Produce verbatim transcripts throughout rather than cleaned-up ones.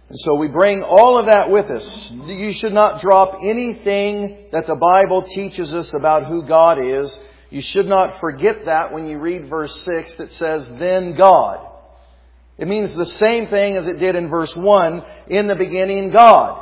And so we bring all of that with us. You should not drop anything that the Bible teaches us about who God is. You should not forget that when you read verse six that says, then God. It means the same thing as it did in verse one, in the beginning God.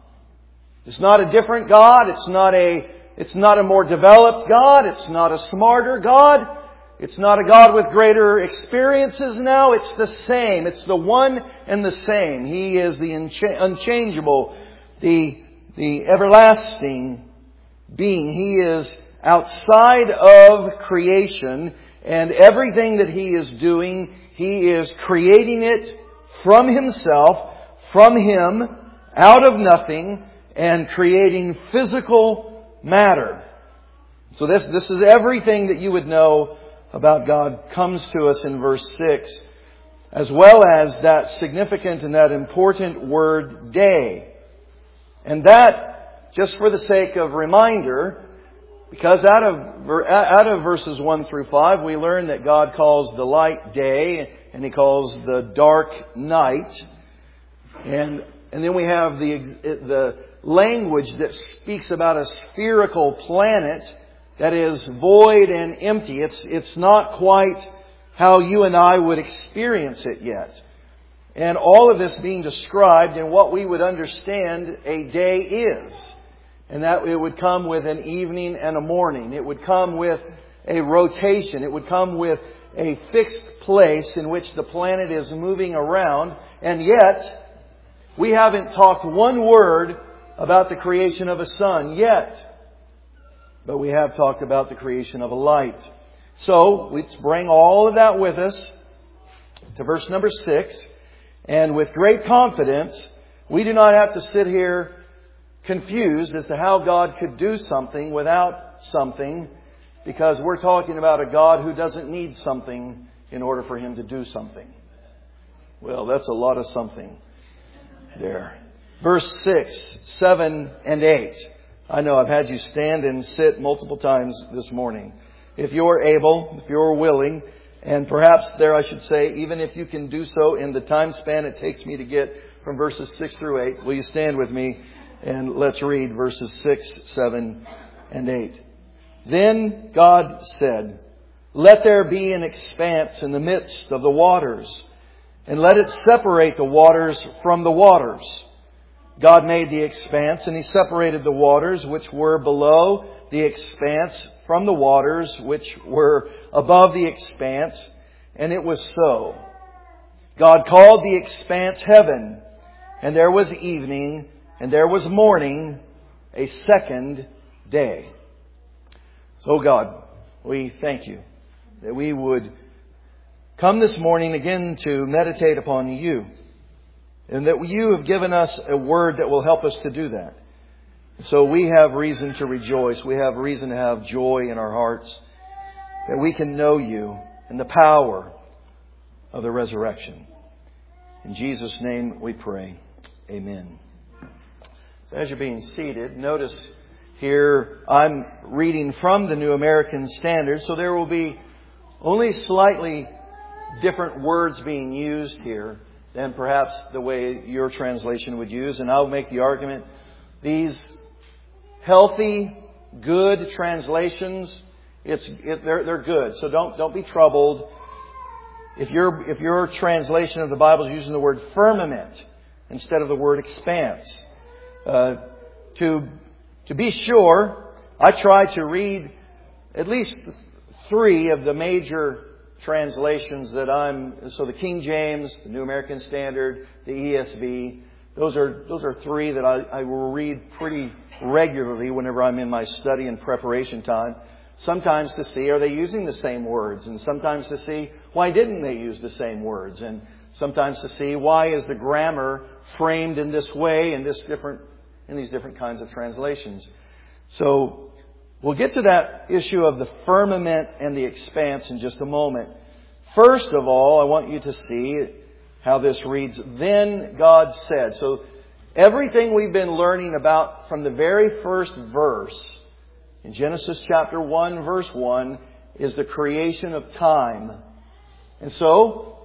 It's not a different God. It's not a, it's not a more developed God. It's not a smarter God. It's not a God with greater experiences now. It's the same. It's the one and the same. He is the unchangeable, the, the everlasting being. He is outside of creation, and everything that He is doing, He is creating it from Himself, from Him, out of nothing, and creating physical matter. So this, this is everything that you would know about God comes to us in verse six, as well as that significant and that important word day. And that, just for the sake of reminder, because out of, out of verses one through five, we learn that God calls the light day and He calls the dark night. And, and then we have the, the language that speaks about a spherical planet that is void and empty. It's, it's not quite how you and I would experience it yet. And all of this being described in what we would understand a day is. And that it would come with an evening and a morning. It would come with a rotation. It would come with a fixed place in which the planet is moving around. And yet, we haven't talked one word about the creation of a sun yet. But we have talked about the creation of a light. So, let's bring all of that with us to verse number six. And with great confidence, we do not have to sit here confused as to how God could do something without something, because we're talking about a God who doesn't need something in order for Him to do something. Well, that's a lot of something there. Verse six, seven, and eight. I know I've had you stand and sit multiple times this morning. If you're able, if you're willing, and perhaps there I should say, even if you can do so in the time span it takes me to get from verses six through eight, will you stand with me and let's read verses six, seven, and eight. Then God said, let there be an expanse in the midst of the waters, and let it separate the waters from the waters. God made the expanse, and He separated the waters which were below the expanse from the waters which were above the expanse, and it was so. God called the expanse heaven, and there was evening, and there was morning, a second day. So God, we thank You that we would come this morning again to meditate upon You. And that You have given us a word that will help us to do that. So we have reason to rejoice. We have reason to have joy in our hearts. That we can know You and the power of the resurrection. In Jesus' name we pray. Amen. So as you're being seated, notice here I'm reading from the New American Standard. So there will be only slightly different words being used here than perhaps the way your translation would use. And I'll make the argument, these healthy, good translations, it's it, they're they're good. So don't don't be troubled if your if your translation of the Bible is using the word firmament instead of the word expanse. Uh, to to be sure, I try to read at least three of the major translations that I'm, so the King James, the New American Standard, the E S V, those are those are three that I, I will read pretty regularly whenever I'm in my study and preparation time. Sometimes to see, are they using the same words? And sometimes to see, why didn't they use the same words? And sometimes to see, why is the grammar framed in this way in this different in these different kinds of translations? So we'll get to that issue of the firmament and the expanse in just a moment. First of all, I want you to see how this reads, then God said. So everything we've been learning about from the very first verse in Genesis chapter one, verse one, is the creation of time. And so,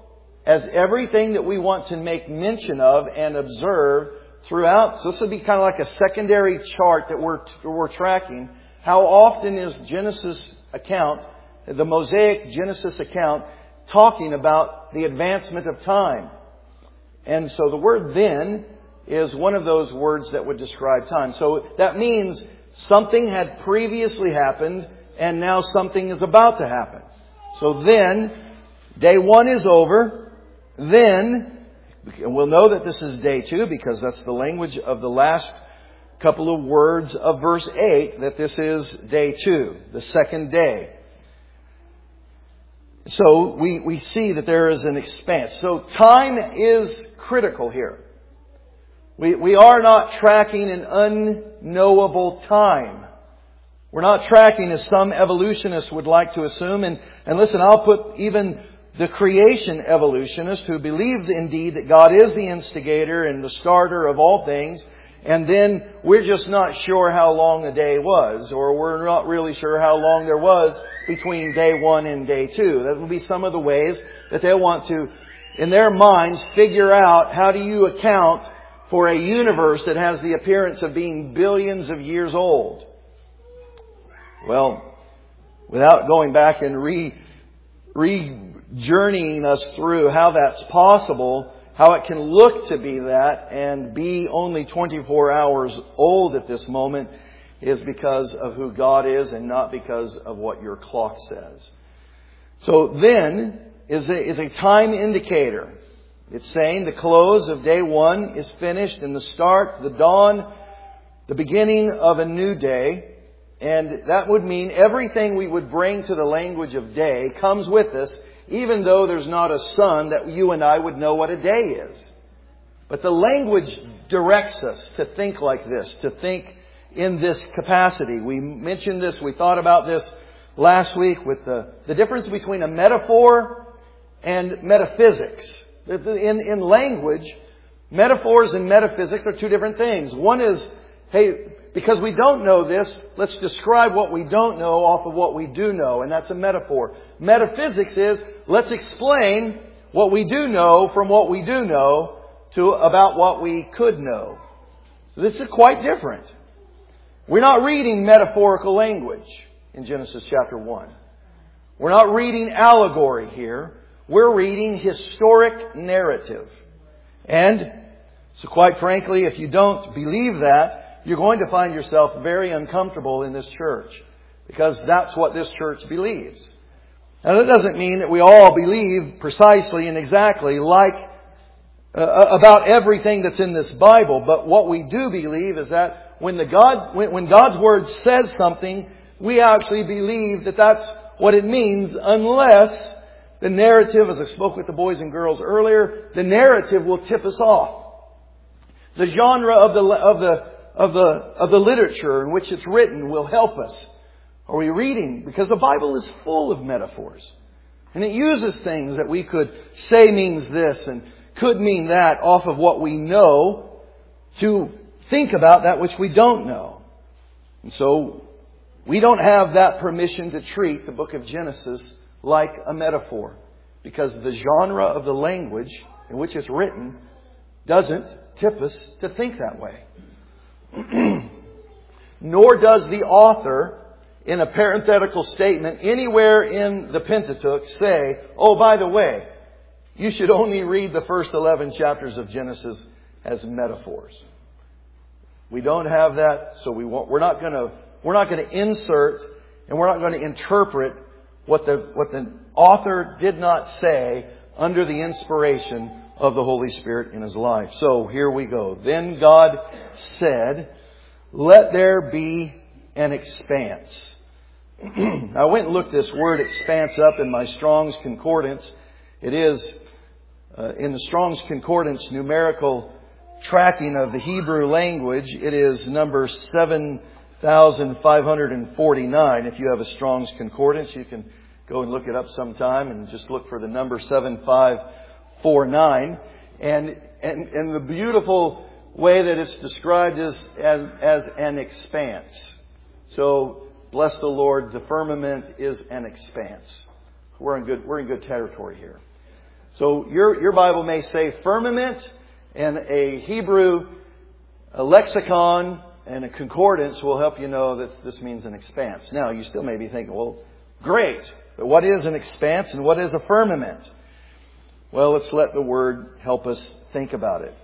as everything that we want to make mention of and observe throughout. So this would be kind of like a secondary chart that we're, we're tracking. How often is Genesis account, the Mosaic Genesis account, talking about the advancement of time? And so the word then is one of those words that would describe time. So that means something had previously happened and now something is about to happen. So then, day one is over. Then, we'll know that this is day two because that's the language of the last couple of words of verse eight, that this is day two, the second day. So we, we see that there is an expanse. So time is critical here. We, we are not tracking an unknowable time. We're not tracking as some evolutionists would like to assume. And, and listen, I'll put even the creation evolutionists who believe indeed that God is the instigator and the starter of all things. And then we're just not sure how long a day was, or we're not really sure how long there was between day one and day two. That will be some of the ways that they want to, in their minds, figure out how do you account for a universe that has the appearance of being billions of years old. Well, without going back and re, re-journeying us through how that's possible, how it can look to be that and be only twenty-four hours old at this moment is because of who God is and not because of what your clock says. So then is a, is a time indicator. It's saying the close of day one is finished and the start, the dawn, the beginning of a new day. And that would mean everything we would bring to the language of day comes with us, even though there's not a sun that you and I would know what a day is. But the language directs us to think like this, to think in this capacity. We mentioned this, we thought about this last week with the, the difference between a metaphor and metaphysics. In, in language, metaphors and metaphysics are two different things. One is, hey, because we don't know this, let's describe what we don't know off of what we do know. And that's a metaphor. Metaphysics is, let's explain what we do know from what we do know to about what we could know. So this is quite different. We're not reading metaphorical language in Genesis chapter one. We're not reading allegory here. We're reading historic narrative. And so quite frankly, if you don't believe that, you're going to find yourself very uncomfortable in this church, because that's what this church believes. Now that doesn't mean that we all believe precisely and exactly like uh, about everything that's in this Bible, but what we do believe is that when the God when, when God's Word says something, we actually believe that that's what it means, unless the narrative, as I spoke with the boys and girls earlier, the narrative will tip us off. The genre of the of the of the of the literature in which it's written will help us. Are we reading? Because the Bible is full of metaphors. And it uses things that we could say means this and could mean that off of what we know to think about that which we don't know. And so we don't have that permission to treat the book of Genesis like a metaphor, because the genre of the language in which it's written doesn't tip us to think that way. Nor does the author, in a parenthetical statement anywhere in the Pentateuch, say, oh, by the way, you should only read the first eleven chapters of Genesis as metaphors. We don't have that, so we won't, we're not going to we're not going to insert and we're not going to interpret what the what the author did not say under the inspiration of the Holy Spirit in his life. So here we go. Then God said, let there be an expanse. I went and looked this word expanse up in my Strong's Concordance. It is uh, in the Strong's Concordance numerical tracking of the Hebrew language. It is number seven thousand five hundred forty-nine. If you have a Strong's Concordance, you can go and look it up sometime and just look for the number seven five four nine. And, and, and the beautiful way that it's described is as, as an expanse. So, bless the Lord, the firmament is an expanse. We're in good, we're in good territory here. So your, your Bible may say firmament, and a Hebrew a lexicon and a concordance will help you know that this means an expanse. Now, you still may be thinking, well, great, but what is an expanse and what is a firmament? Well, let's let the Word help us think about it.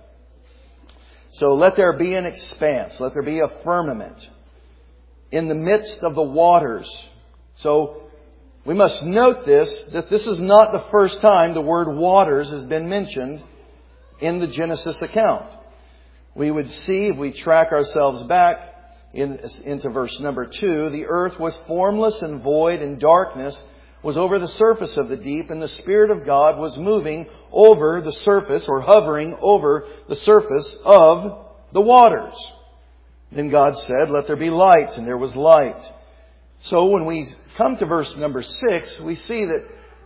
So let there be an expanse. Let there be a firmament in the midst of the waters. So we must note this, that this is not the first time the word waters has been mentioned in the Genesis account. We would see, if we track ourselves back in, into verse number two, the earth was formless and void, and darkness was over the surface of the deep, and the Spirit of God was moving over the surface, or hovering over the surface of the waters. Then God said, let there be light, and there was light. So when we come to verse number six, we see that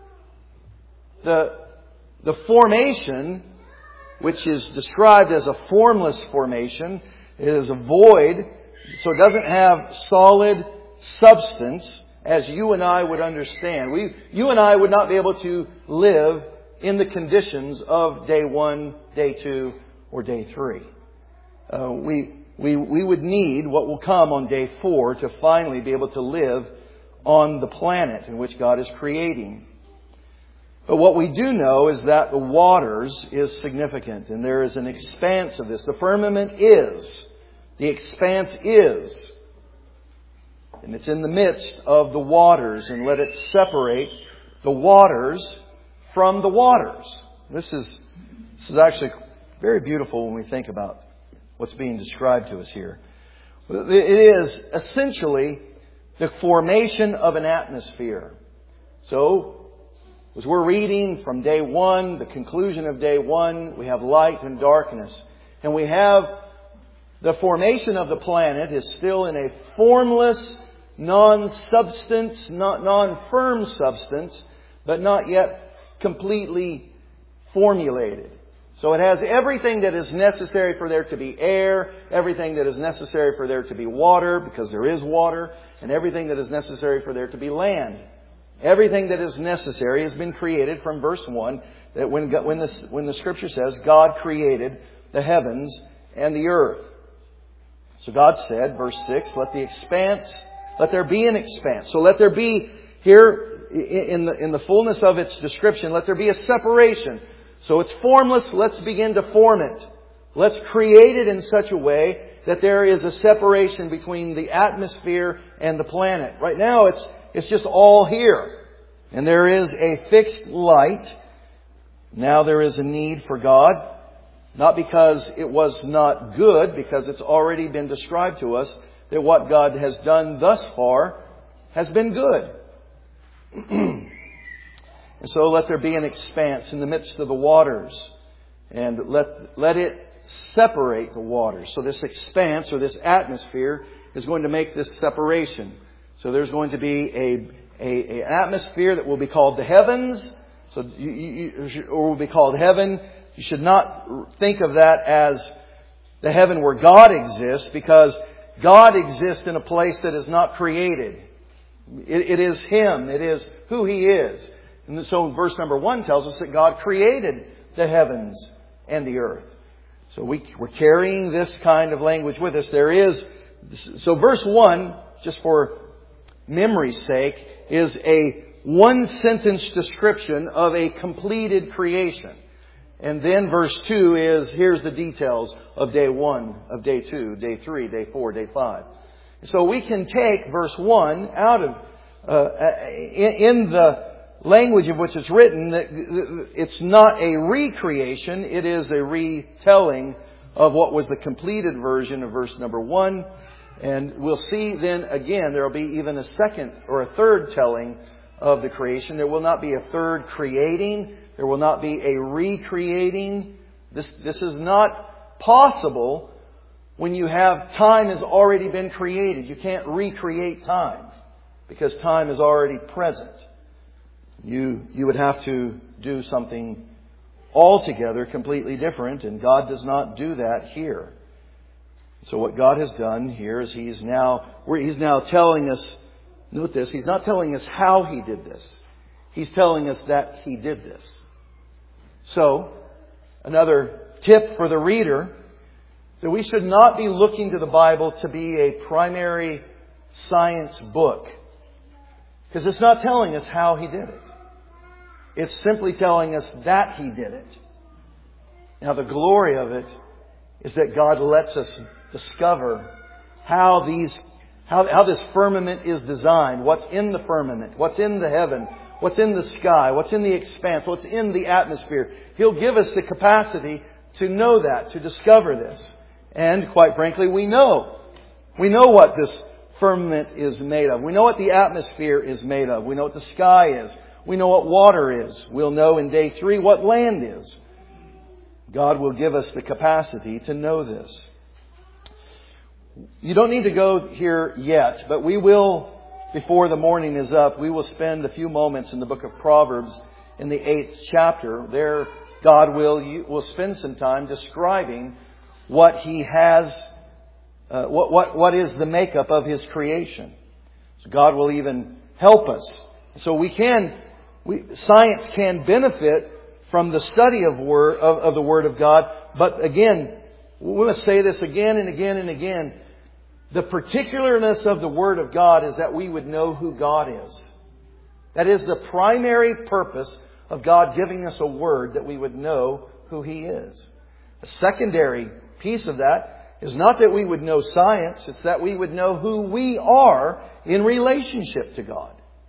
the, the formation, which is described as a formless formation, is a void, so it doesn't have solid substance as you and I would understand. We, you and I would not be able to live in the conditions of day one, day two, or day three. Uh, we, we, we would need what will come on day four to finally be able to live on the planet in which God is creating. But what we do know is that the waters is significant, and there is an expanse of this. The firmament is. The expanse is. And it's in the midst of the waters, and let it separate the waters from the waters. This is, this is actually very beautiful when we think about what's being described to us here. It is essentially the formation of an atmosphere. So, as we're reading from day one, the conclusion of day one, we have light and darkness. And we have the formation of the planet is still in a formless, non-substance, not non-firm substance, but not yet completely formulated. So it has everything that is necessary for there to be air, everything that is necessary for there to be water, because there is water, and everything that is necessary for there to be land. Everything that is necessary has been created from verse one, that when, when, the, when the Scripture says God created the heavens and the earth. So God said, verse six, let the expanse, let there be an expanse. So let there be, here in the, in the fullness of its description, let there be a separation. So it's formless, let's begin to form it. Let's create it in such a way that there is a separation between the atmosphere and the planet. Right now it's it's just all here. And there is a fixed light. Now there is a need for God. Not because it was not good, because it's already been described to us that what God has done thus far has been good. And so let there be an expanse in the midst of the waters, and let, let it separate the waters. So this expanse or this atmosphere is going to make this separation. So there's going to be a, a, a atmosphere that will be called the heavens, so you, you, or will be called heaven. You should not think of that as the heaven where God exists, because God exists in a place that is not created. It, it is Him. It is who He is. And so verse number one tells us that God created the heavens and the earth. So we, we're carrying this kind of language with us. There is, so verse one, just for memory's sake, is a one sentence description of a completed creation. And then verse two is, here's the details of day one, of day two, day three, day four, day five. So we can take verse one out of, uh, in, in the language of which it's written, it's not a recreation, it is a retelling of what was the completed version of verse number one. And we'll see then again, there will be even a second or a third telling of the creation. There will not be a third creating. There will not be a recreating. This, this is not possible when you have time has already been created. You can't recreate time because time is already present. You, you would have to do something altogether completely different, and God does not do that here. So what God has done here is He's now, He's now telling us, note this, He's not telling us how He did this. He's telling us that He did this. So, another tip for the reader, that we should not be looking to the Bible to be a primary science book. Because it's not telling us how He did it. It's simply telling us that He did it. Now the glory of it is that God lets us discover how these, how, how this firmament is designed, what's in the firmament, what's in the heaven, what's in the sky, what's in the expanse, what's in the atmosphere. He'll give us the capacity to know that, to discover this. And quite frankly, we know. We know what this firmament is made of. We know what the atmosphere is made of. We know what the sky is. We know what water is. We'll know in day three what land is. God will give us the capacity to know this. You don't need to go here yet, but we will, before the morning is up, we will spend a few moments in the book of Proverbs in the eighth chapter. There, God will, will spend some time describing what He has, uh, what, what, what is the makeup of His creation. So God will even help us. So we can, we, science can benefit from the study of, word, of, of the Word of God. But again, we must say this again and again and again. The particularness of the Word of God is that we would know who God is. That is the primary purpose of God giving us a Word, that we would know who He is. A secondary piece of that is not that we would know science, it's that we would know who we are in relationship to God.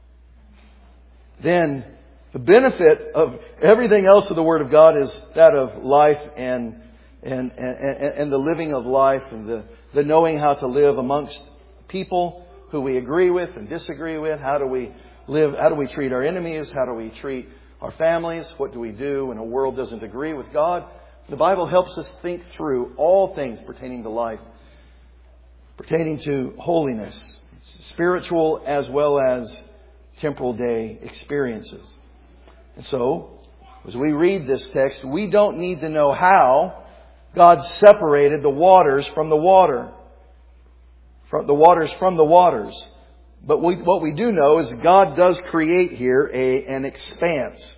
Then the benefit of everything else of the Word of God is that of life and and and, and the living of life and the, the knowing how to live amongst people who we agree with and disagree with. How do we live? How do we treat our enemies? How do we treat our families? What do we do when a world doesn't agree with God? The Bible helps us think through all things pertaining to life, pertaining to holiness, spiritual as well as temporal day experiences. And so, as we read this text, we don't need to know how God separated the waters from the water, from the waters from the waters. But we, what we do know is God does create here a, an expanse.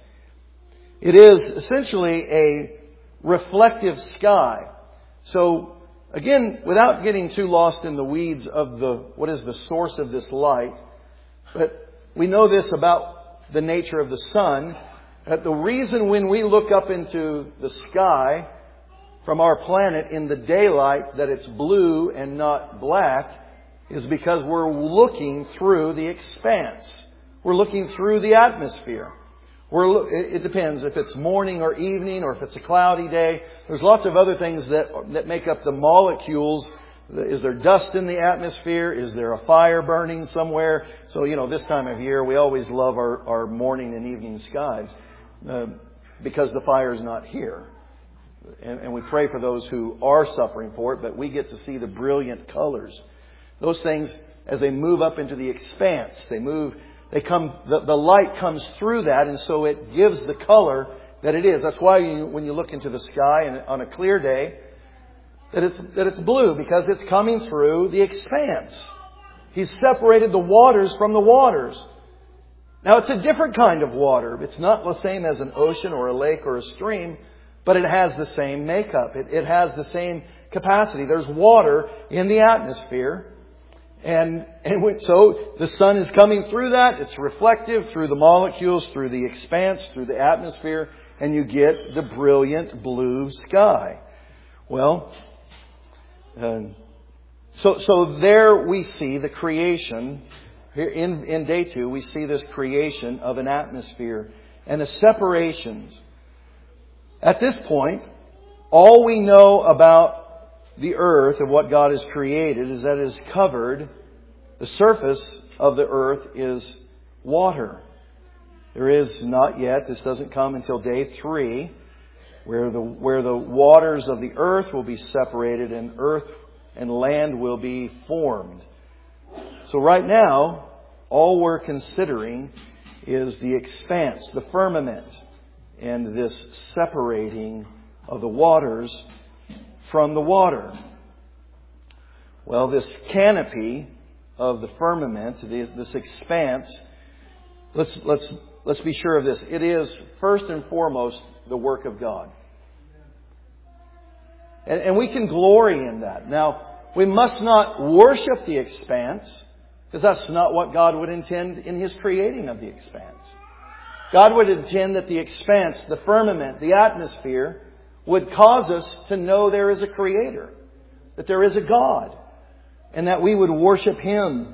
It is essentially a reflective sky. So, again, without getting too lost in the weeds of the what is the source of this light, but we know this about the nature of the sun, that the reason when we look up into the sky from our planet in the daylight that it's blue and not black is because we're looking through the expanse. We're looking through the atmosphere. We're, it depends if it's morning or evening or if it's a cloudy day. There's lots of other things that, that make up the molecules. Is there dust in the atmosphere? Is there a fire burning somewhere? So, you know, this time of year, we always love our, our morning and evening skies uh, because the fire is not here. And, and we pray for those who are suffering for it, but we get to see the brilliant colors. Those things, as they move up into the expanse, they move... They come. The, the light comes through that, and so it gives the color that it is. That's why you, when you look into the sky and on a clear day, that it's that it's blue because it's coming through the expanse. He's separated the waters from the waters. Now it's a different kind of water. It's not the same as an ocean or a lake or a stream, but it has the same makeup. It, it has the same capacity. There's water in the atmosphere. And, and so the sun is coming through that. It's reflective through the molecules, through the expanse, through the atmosphere, and you get the brilliant blue sky. Well, uh, so so there we see the creation. Here in, in day two, we see this creation of an atmosphere and the separations. At this point, all we know about the earth and what God has created is that it is covered. The surface of the earth is water. There is not yet, this doesn't come until day three, where the, where the waters of the earth will be separated and earth and land will be formed. So right now, all we're considering is the expanse, the firmament, and this separating of the waters from the water. Well, this canopy of the firmament, this expanse, let's let's let's be sure of this. It is first and foremost the work of God. And, and we can glory in that. Now, we must not worship the expanse, because that's not what God would intend in His creating of the expanse. God would intend that the expanse, the firmament, the atmosphere, would cause us to know there is a Creator, that there is a God, and that we would worship Him.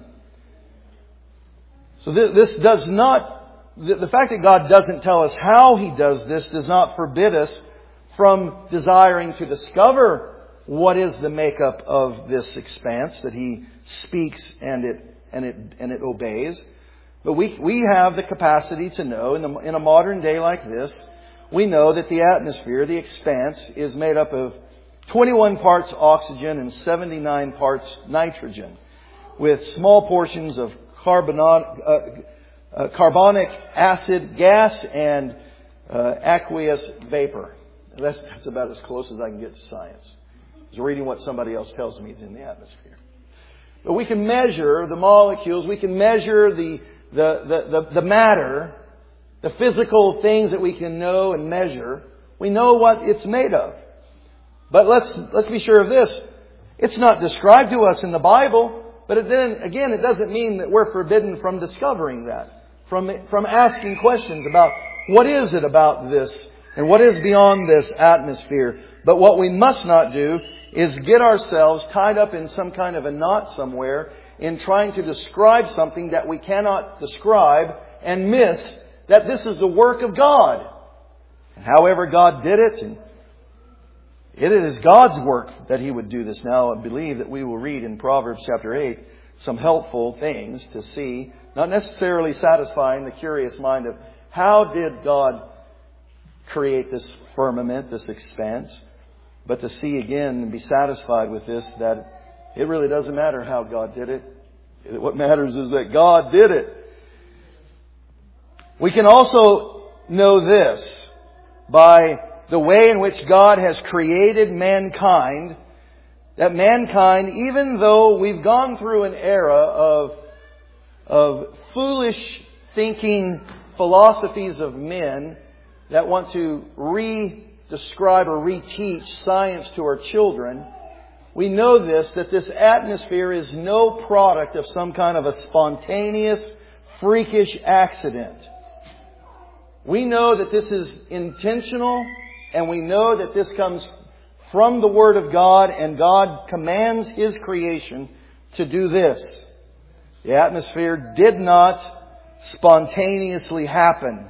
So th- this does not, the, the fact that God doesn't tell us how He does this does not forbid us from desiring to discover what is the makeup of this expanse that He speaks and it and it and it obeys. But we we have the capacity to know in, the, in a modern day like this, we know that the atmosphere, the expanse, is made up of twenty-one parts oxygen and seventy-nine parts nitrogen, with small portions of carbonat, uh, uh, carbonic acid gas and uh, aqueous vapor. That's, that's about as close as I can get to science. I was reading what somebody else tells me is in the atmosphere. But we can measure the molecules, we can measure the, the, the, the, the matter, the physical things that we can know and measure. We know what it's made of. But let's, let's be sure of this. It's not described to us in the Bible, but it then, again, it doesn't mean that we're forbidden from discovering that. From, from asking questions about what is it about this and what is beyond this atmosphere. But what we must not do is get ourselves tied up in some kind of a knot somewhere in trying to describe something that we cannot describe and miss that this is the work of God. And however God did it, and it is God's work that He would do this. Now I believe that we will read in Proverbs chapter eight some helpful things to see, not necessarily satisfying the curious mind of how did God create this firmament, this expanse, but to see again and be satisfied with this, that it really doesn't matter how God did it. What matters is that God did it. We can also know this by the way in which God has created mankind, that mankind, even though we've gone through an era of, of foolish thinking philosophies of men that want to re-describe or re-teach science to our children, we know this, that this atmosphere is no product of some kind of a spontaneous, freakish accident. We know that this is intentional, and we know that this comes from the Word of God, and God commands His creation to do this. The atmosphere did not spontaneously happen.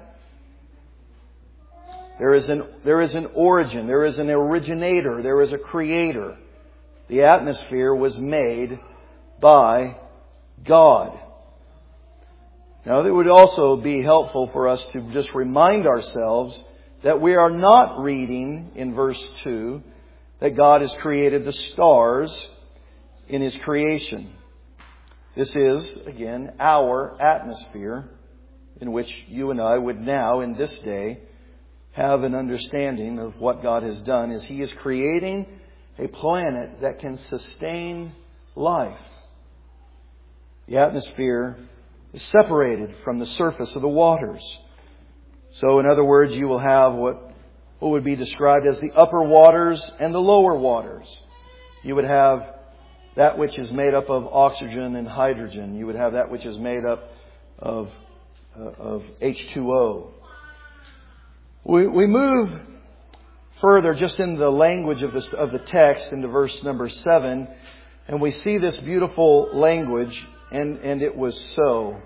There is an, there is an origin, there is an originator, there is a creator. The atmosphere was made by God. Now, it would also be helpful for us to just remind ourselves that we are not reading in verse two that God has created the stars in His creation. This is, again, our atmosphere in which you and I would now, in this day, have an understanding of what God has done is He is creating a planet that can sustain life. The atmosphere is separated from the surface of the waters. So in other words, you will have what, what would be described as the upper waters and the lower waters. You would have that which is made up of oxygen and hydrogen. You would have that which is made up of, uh, of H two O. We, we move further just in the language of, this, of the text into verse number seven, and we see this beautiful language, and, and it was so.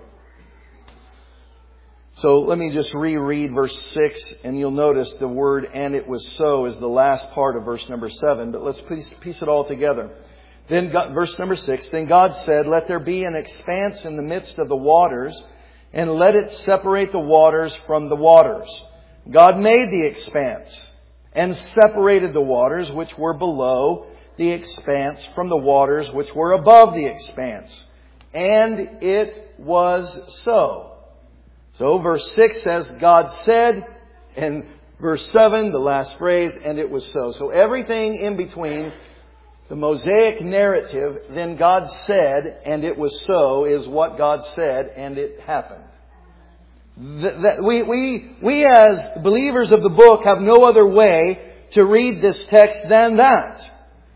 So let me just reread verse six, and you'll notice the word "and it was so" is the last part of verse number seven, but let's piece, piece it all together. Then God, verse number six, then God said, "Let there be an expanse in the midst of the waters, and let it separate the waters from the waters." God made the expanse and separated the waters which were below the expanse from the waters which were above the expanse. And it was so. So verse six says, God said, and verse seven, the last phrase, and it was so. So everything in between the Mosaic narrative, then God said, and it was so, is what God said, and it happened. That we, we, we as believers of the book have no other way to read this text than that.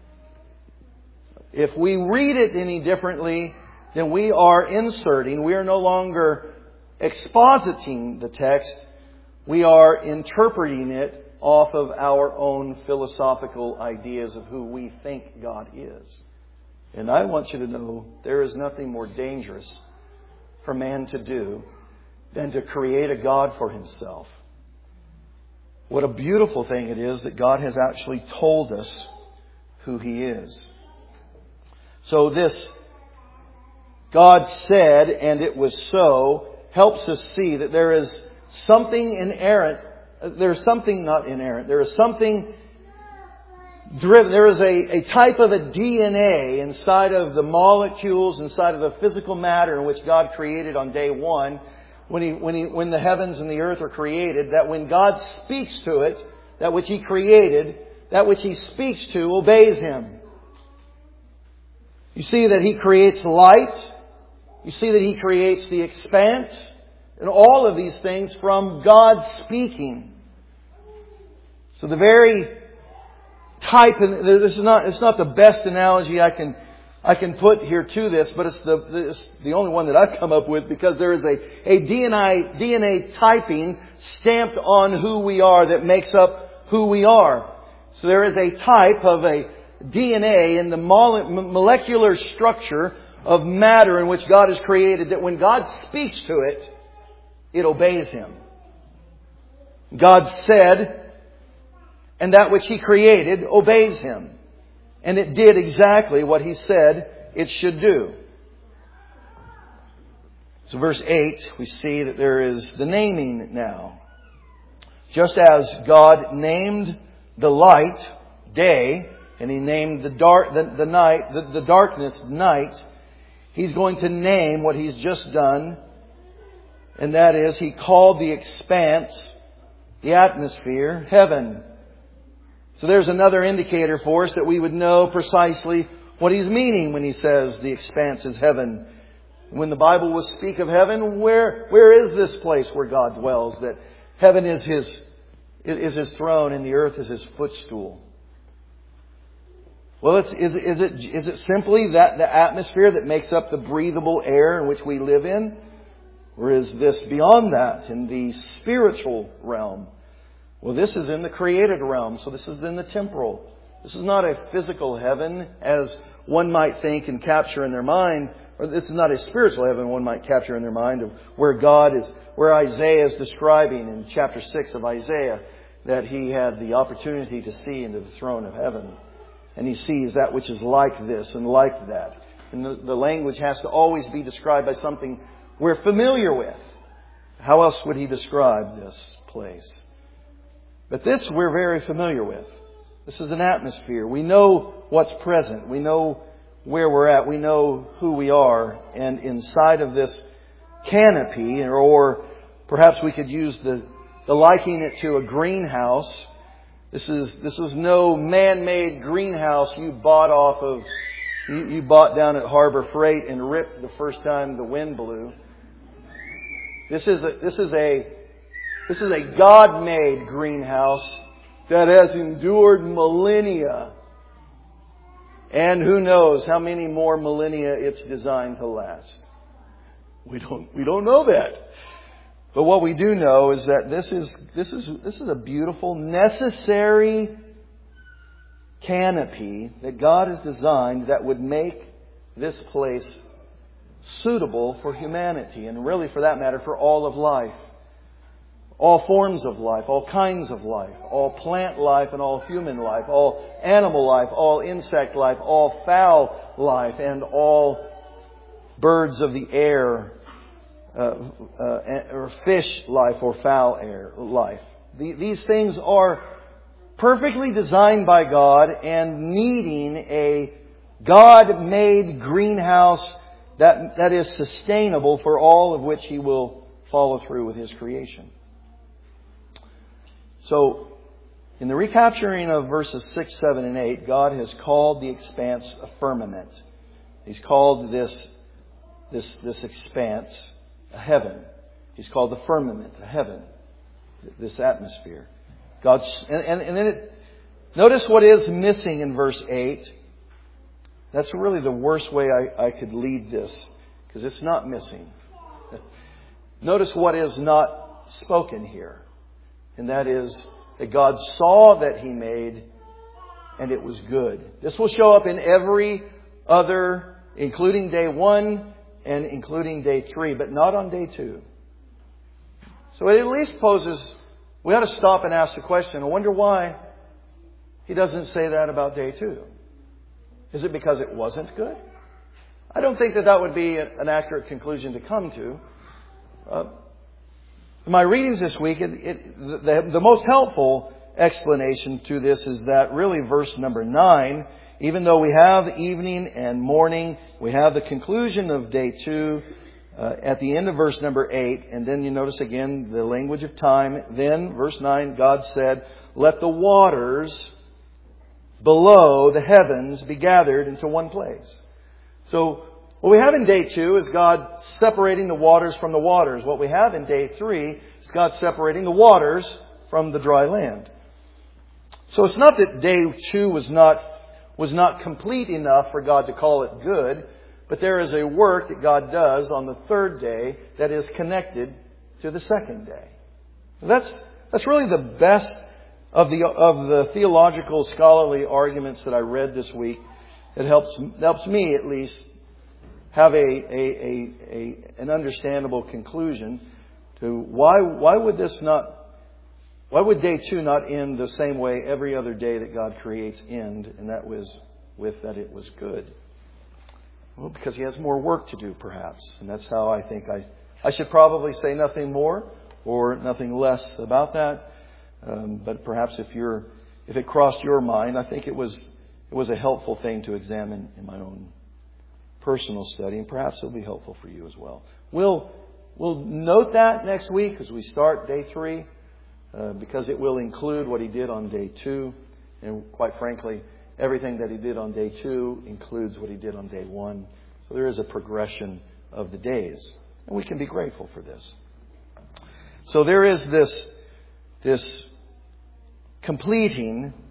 If we read it any differently, then we are inserting, we are no longer expositing the text, we are interpreting it off of our own philosophical ideas of who we think God is. And I want you to know there is nothing more dangerous for man to do than to create a God for himself. What a beautiful thing it is that God has actually told us who He is. So this God said, and it was so, helps us see that there is something inerrant. There is something not inerrant. There is something driven. There is a, a type of a D N A inside of the molecules, inside of the physical matter in which God created on day one, when he, when he, when the heavens and the earth were created, that when God speaks to it, that which He created, that which He speaks to obeys Him. You see that He creates light. You see that He creates the expanse. And all of these things from God speaking. So the very type, and this is not, it's not the best analogy I can, I can put here to this, but it's the, it's the only one that I've come up with, because there is a, a D N A, D N A typing stamped on who we are that makes up who we are. So there is a type of a D N A in the molecular structure of matter in which God has created, that when God speaks to it, it obeys Him. God said, and that which He created obeys Him. And it did exactly what He said it should do. So verse eight, we see that there is the naming now. Just as God named the light day, and He named the dark, the, the night, the, the darkness night, He's going to name what He's just done. And that is, He called the expanse, the atmosphere, heaven. So there's another indicator for us that we would know precisely what He's meaning when He says the expanse is heaven. When the Bible will speak of heaven, where, where is this place where God dwells? That heaven is His, is His throne and the earth is His footstool. Well, it's, is, is, it, is it simply that the atmosphere that makes up the breathable air in which we live in? Or is this beyond that, in the spiritual realm? Well, this is in the created realm, so this is in the temporal. This is not a physical heaven, as one might think and capture in their mind. Or this is not a spiritual heaven one might capture in their mind, of where God is, where Isaiah is describing in chapter six of Isaiah, that he had the opportunity to see into the throne of heaven. And he sees that which is like this and like that. And the, the language has to always be described by something we're familiar with. How else would he describe this place? But this we're very familiar with. This is an atmosphere. We know what's present. We know where we're at. We know who we are. And inside of this canopy, or perhaps we could use the, the liking it to a greenhouse. This is, this is no man-made greenhouse you bought off of, you, you bought down at Harbor Freight and ripped the first time the wind blew. This is a, this is a, this is a God-made greenhouse that has endured millennia. And who knows how many more millennia it's designed to last. We don't, we don't know that. But what we do know is that this is, this is, this is a beautiful, necessary canopy that God has designed that would make this place suitable for humanity, and really, for that matter, for all of life. All forms of life, all kinds of life, all plant life and all human life, all animal life, all insect life, all fowl life, and all birds of the air, uh, uh, or fish life or fowl air life. The, these things are perfectly designed by God and needing a God-made greenhouse that, that is sustainable for all of which He will follow through with His creation. So, in the recapturing of verses six, seven, and eight, God has called the expanse a firmament. He's called this, this, this expanse a heaven. He's called the firmament, the heaven, this atmosphere. God's, and, and, and then it, notice what is missing in verse eight. That's really the worst way I, I could lead this, because it's not missing. Notice what is not spoken here. And that is that God saw that He made, and it was good. This will show up in every other, including day one and including day three, but not on day two. So it at least poses, we ought to stop and ask the question, I wonder why He doesn't say that about day two. Is it because it wasn't good? I don't think that that would be an accurate conclusion to come to. Uh, in my readings this week, it, it, the, the most helpful explanation to this is that really verse number nine, even though we have evening and morning, we have the conclusion of day two uh, at the end of verse number eight, and then you notice again the language of time. Then, verse nine, God said, "Let the waters below the heavens be gathered into one place." So what we have in day two is God separating the waters from the waters. What we have in day three is God separating the waters from the dry land. So it's not that day two was not was not complete enough for God to call it good, but there is a work that God does on the third day that is connected to the second day. That's that's really the best of the of the theological scholarly arguments that I read this week. It helps helps me at least have a, a, a, a an understandable conclusion to why why would this not why would day two not end the same way every other day that God creates end, and that was with that it was good. Well, because He has more work to do, perhaps, and that's how I think I I should probably say nothing more or nothing less about that. Um, but perhaps if you're if it crossed your mind, I think it was it was a helpful thing to examine in my own personal study, and perhaps it'll be helpful for you as well. We'll we'll note that next week as we start day three, uh, because it will include what He did on day two, and quite frankly, everything that He did on day two includes what He did on day one. So there is a progression of the days, and we can be grateful for this. So there is this this completing.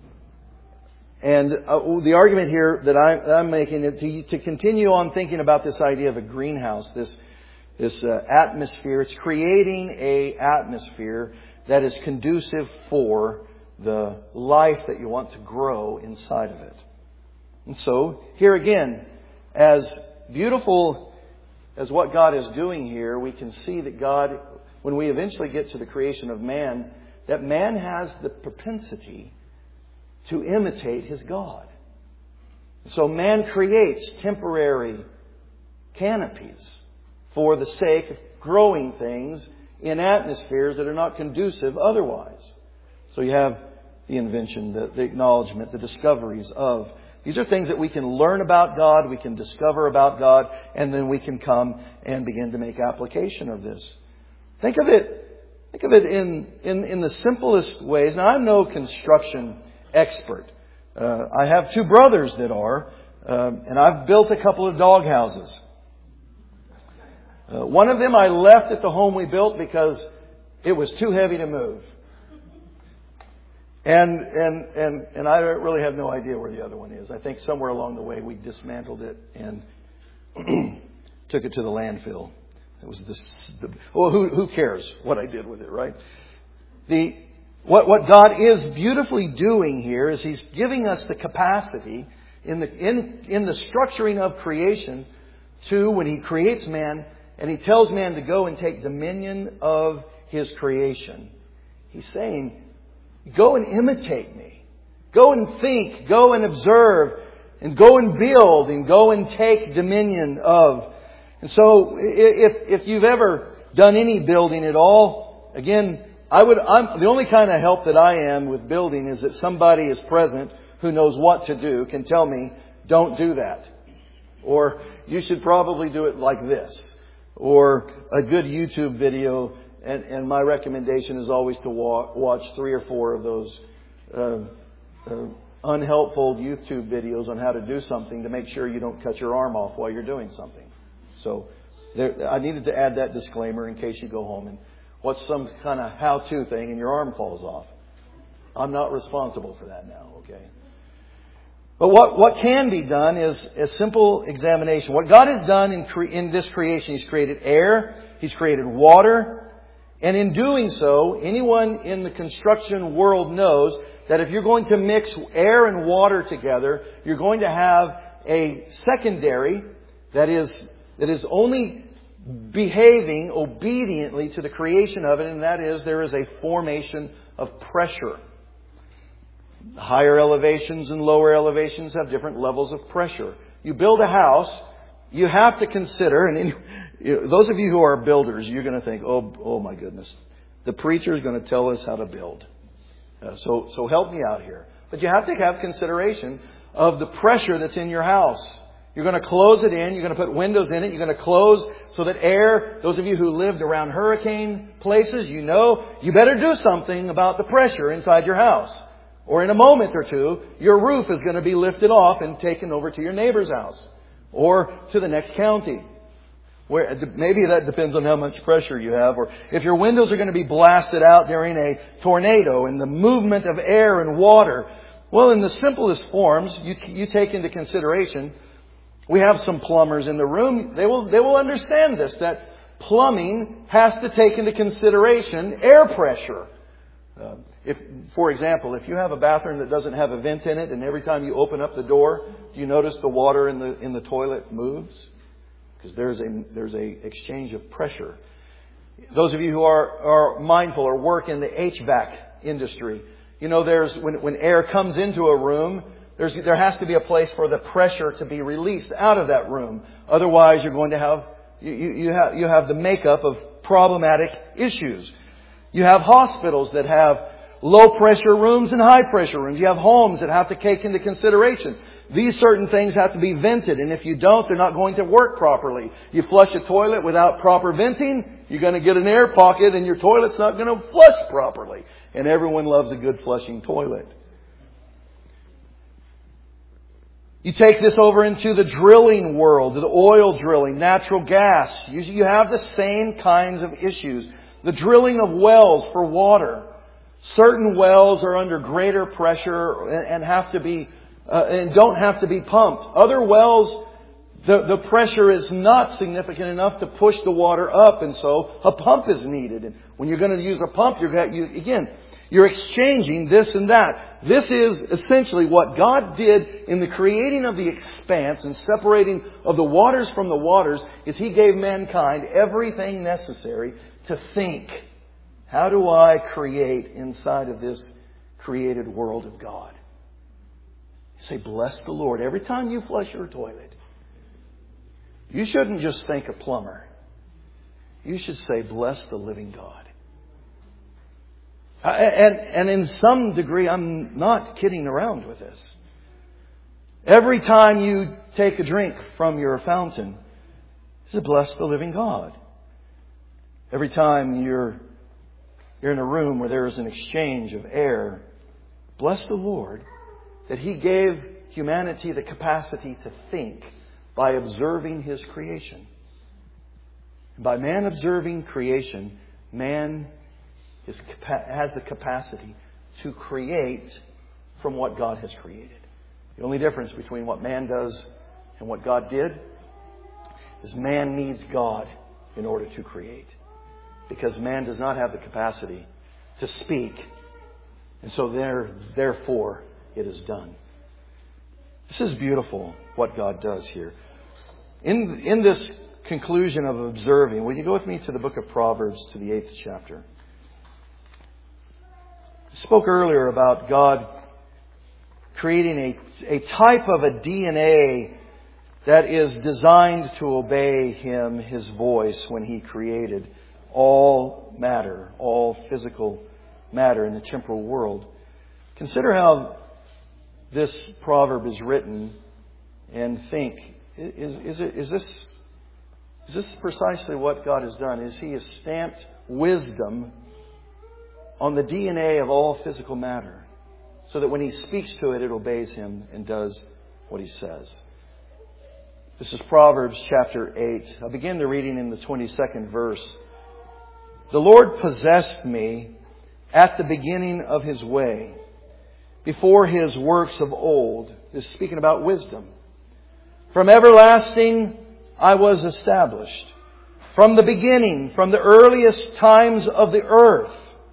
And uh, the argument here that, I, that I'm making is to, to continue on thinking about this idea of a greenhouse, this this uh, atmosphere. It's creating a atmosphere that is conducive for the life that you want to grow inside of it. And so here again, as beautiful as what God is doing here, we can see that God, when we eventually get to the creation of man, that man has the propensity to imitate his God. So man creates temporary canopies for the sake of growing things in atmospheres that are not conducive otherwise. So you have the invention, the, the acknowledgement, the discoveries of. These are things that we can learn about God, we can discover about God, and then we can come and begin to make application of this. Think of it, think of it in, in, in the simplest ways. Now, I'm no construction expert. Uh, I have two brothers that are, uh, and I've built a couple of dog houses. Uh, one of them I left at the home we built because it was too heavy to move. And, and, and, and I really have no idea where the other one is. I think somewhere along the way we dismantled it and took it to the landfill. It was this, the, well, who, who cares what I did with it, right? The, What, what God is beautifully doing here is He's giving us the capacity in the, in, in the structuring of creation to, when He creates man and He tells man to go and take dominion of His creation, He's saying, go and imitate me. Go and think, go and observe, and go and build, and go and take dominion of. And so if, if you've ever done any building at all, again, I would, I'm, the only kind of help that I am with building is that somebody is present who knows what to do, can tell me, don't do that. Or you should probably do it like this. Or a good YouTube video, and, and my recommendation is always to wa- watch three or four of those uh, uh, unhelpful YouTube videos on how to do something to make sure you don't cut your arm off while you're doing something. So There, I needed to add that disclaimer in case you go home and watch some kind of how-to thing and your arm falls off. I'm not responsible for that now, okay? But what, what can be done is a simple examination. What God has done in, cre- in this creation, He's created air, He's created water, and in doing so, anyone in the construction world knows that if you're going to mix air and water together, you're going to have a secondary that is, that is only behaving obediently to the creation of it, and that is there is a formation of pressure. Higher elevations and lower elevations have different levels of pressure. You build a house, you have to consider, and in, you know, those of you who are builders, you're going to think, oh, oh my goodness, the preacher is going to tell us how to build. Uh, so, so help me out here. But you have to have consideration of the pressure that's in your house. You're going to close it in. You're going to put windows in it. You're going to close so that air, those of you who lived around hurricane places, you know, you better do something about the pressure inside your house. Or in a moment or two, your roof is going to be lifted off and taken over to your neighbor's house. Or to the next county. Where maybe that depends on how much pressure you have. Or if your windows are going to be blasted out during a tornado and the movement of air and water. Well, in the simplest forms, you, you take into consideration, we have some plumbers in the room. They will, they will understand this, that plumbing has to take into consideration air pressure. Uh, if, for example, if you have a bathroom that doesn't have a vent in it, and every time you open up the door, do you notice the water in the in the toilet moves? Because there's a there's a exchange of pressure. Those of you who are are mindful or work in the H V A C industry, you know, there's when when air comes into a room, there's there has to be a place for the pressure to be released out of that room. Otherwise, you're going to have you you, you have you have the makeup of problematic issues. You have hospitals that have low pressure rooms and high pressure rooms. You have homes that have to take into consideration. These certain things have to be vented, and if you don't, they're not going to work properly. You flush a toilet without proper venting, you're going to get an air pocket and your toilet's not going to flush properly. And everyone loves a good flushing toilet. You take this over into the drilling world, the oil drilling, natural gas. You, you have the same kinds of issues. The drilling of wells for water. Certain wells are under greater pressure and have to be uh, and don't have to be pumped. Other wells, the, the pressure is not significant enough to push the water up, and so a pump is needed. And when you're going to use a pump, you're you, again you're exchanging this and that. This is essentially what God did in the creating of the expanse and separating of the waters from the waters. Is He gave mankind everything necessary to think. How do I create inside of this created world of God? You say, bless the Lord. Every time you flush your toilet, you shouldn't just think a plumber. You should say, bless the living God. And, and in some degree, I'm not kidding around with this. Every time you take a drink from your fountain, you say, bless the living God. Every time you're You're in a room where there is an exchange of air, bless the Lord that He gave humanity the capacity to think by observing His creation. By man observing creation, man is, has the capacity to create from what God has created. The only difference between what man does and what God did is man needs God in order to create. Because man does not have the capacity to speak. And so there, therefore, it is done. This is beautiful, what God does here. In, in this conclusion of observing, will you go with me to the book of Proverbs, to the eighth chapter? I spoke earlier about God creating a, a type of a D N A that is designed to obey Him, His voice, when He created all matter, all physical matter in the temporal world. Consider how this proverb is written and think, is, is, it, is, this, is this precisely what God has done? Is He has stamped wisdom on the D N A of all physical matter so that when He speaks to it, it obeys Him and does what He says. This is Proverbs chapter eight. I'll begin the reading in the twenty-second verse. The Lord possessed me at the beginning of His way, before His works of old. This is speaking about wisdom. From everlasting I was established. From the beginning, from the earliest times of the earth.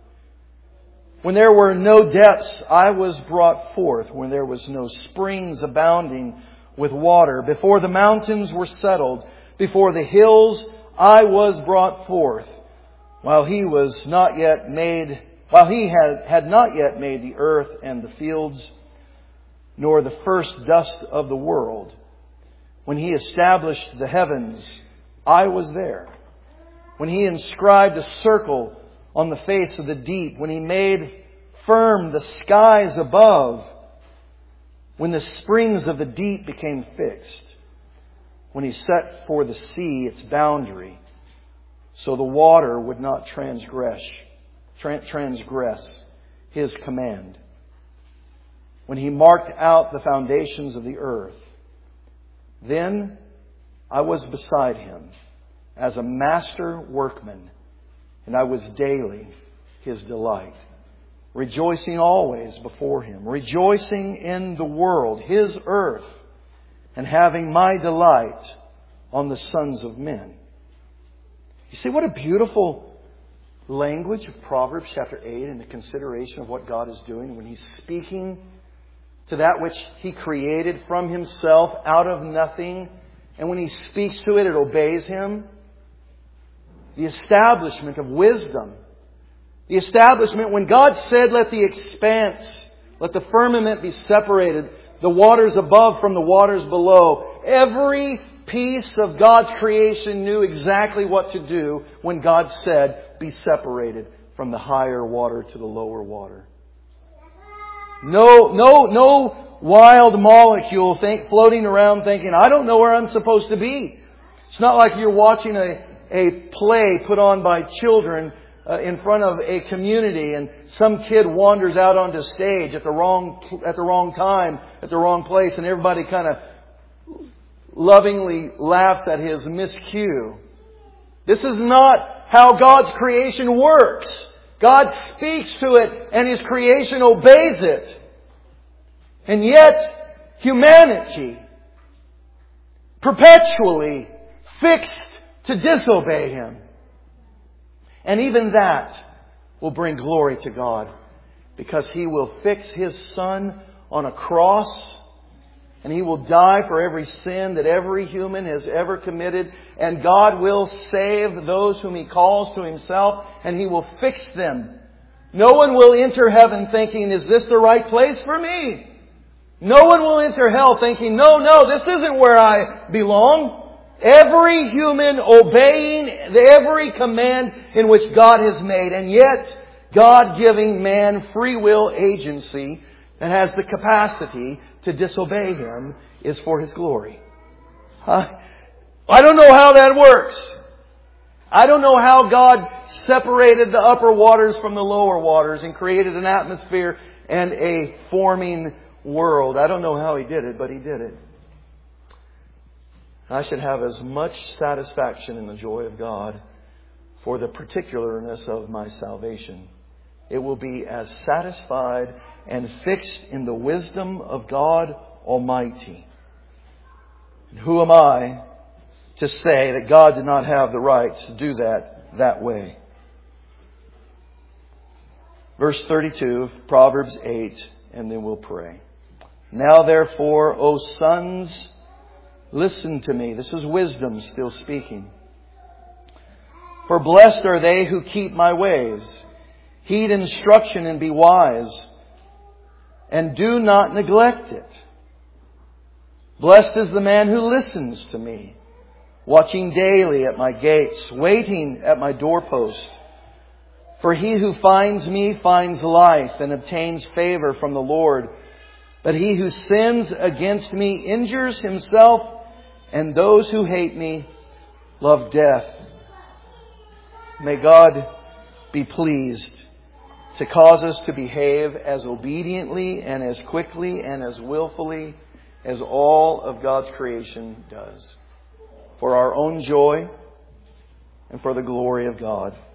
When there were no depths, I was brought forth. When there was no springs abounding with water. Before the mountains were settled, before the hills, I was brought forth. While He was not yet made, while He had, had not yet made the earth and the fields, nor the first dust of the world. When He established the heavens, I was there. When He inscribed a circle on the face of the deep. When He made firm the skies above. When the springs of the deep became fixed. When He set for the sea its boundary, so the water would not transgress, transgress His command. When He marked out the foundations of the earth, then I was beside Him as a master workman, and I was daily His delight, rejoicing always before Him, rejoicing in the world, His earth, and having my delight on the sons of men. You see what a beautiful language of Proverbs chapter eight and the consideration of what God is doing when He's speaking to that which He created from Himself out of nothing. And when He speaks to it, it obeys Him. The establishment of wisdom. The establishment when God said, let the expanse, let the firmament be separated, the waters above from the waters below. Every piece of God's creation knew exactly what to do when God said, be separated from the higher water to the lower water. No, no, no wild molecule think, floating around thinking, I don't know where I'm supposed to be. It's not like you're watching a, a play put on by children uh, in front of a community and some kid wanders out onto stage at the wrong, at the wrong time, at the wrong place, and everybody kind of lovingly laughs at his miscue. This is not how God's creation works. God speaks to it and His creation obeys it. And yet, humanity, perpetually fixed to disobey Him. And even that will bring glory to God, because He will fix His Son on a cross, and He will die for every sin that every human has ever committed. And God will save those whom He calls to Himself, and He will fix them. No one will enter heaven thinking, is this the right place for me? No one will enter hell thinking, no, no, this isn't where I belong. Every human obeying every command in which God has made, and yet God giving man free will agency that has the capacity to disobey Him is for His glory. Huh? I don't know how that works. I don't know how God separated the upper waters from the lower waters and created an atmosphere and a forming world. I don't know how He did it, but He did it. I should have as much satisfaction in the joy of God for the particularness of my salvation. It will be as satisfied and fixed in the wisdom of God Almighty. And who am I to say that God did not have the right to do that that way? Verse thirty-two of Proverbs eight, and then we'll pray. Now therefore, O sons, listen to me. This is wisdom still speaking. For blessed are they who keep my ways. Heed instruction and be wise, and do not neglect it. Blessed is the man who listens to me, watching daily at my gates, waiting at my doorpost. For he who finds me finds life and obtains favor from the Lord. But he who sins against me injures himself, and those who hate me love death. May God be pleased to cause us to behave as obediently and as quickly and as willfully as all of God's creation does. for our own joy and for the glory of God.